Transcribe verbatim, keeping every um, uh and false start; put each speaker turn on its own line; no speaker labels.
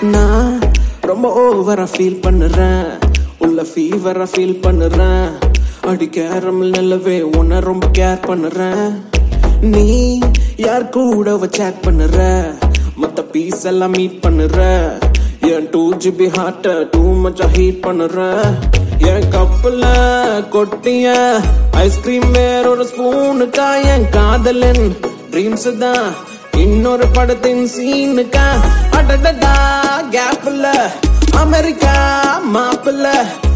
நான் ரொம்ப ஓவரா ஃபீல் பண்ணுறேன், உள்ள ஃபீவரா ஃபீல் பண்ணுறேன். அடி கேரமல் நிலவே உன்னை ரொம்ப கேர் பண்ணுறேன். நீ யார் கூட சேட் பண்ணுற, மத்த பீஸ் எல்லாம் மீட் பண்ணுற. என் டூ ஜிபி ஹார்ட்ட டூ மச்சா ஹீட் பண்ணுற. என் கப்பல கொட்டிய ஐஸ்கிரீம் வேற ஒரு ஸ்பூனுக்கா. என் காதலன் ட்ரீம்ஸ் தான் இன்னொரு படத்தின் சீனுக்கா. அடடா கேப்ல அமெரிக்கா மாப்பிள்ள